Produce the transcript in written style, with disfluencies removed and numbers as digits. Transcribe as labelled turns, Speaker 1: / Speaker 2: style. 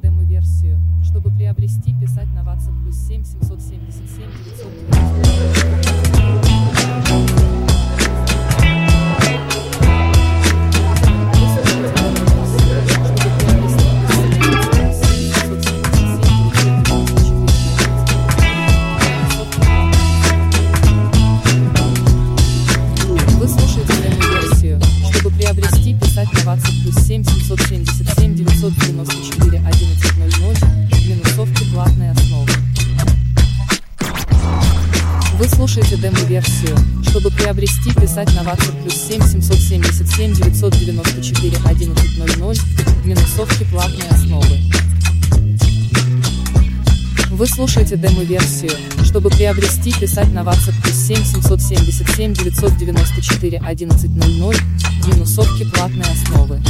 Speaker 1: демо-версию, чтобы приобрести, писать на WhatsApp +7 777 Вы слушаете демо-версию, чтобы приобрести, писать на WhatsApp +7 777 994 1100, минусовки платной основы. Вы слушаете демо-версию, чтобы приобрести, писать на WhatsApp +7 777 994 1100, минусовки платной основы. Вы слушаете демо-версию, чтобы приобрести, писать на WhatsApp +7 777 994 1100, минусовки платной основы.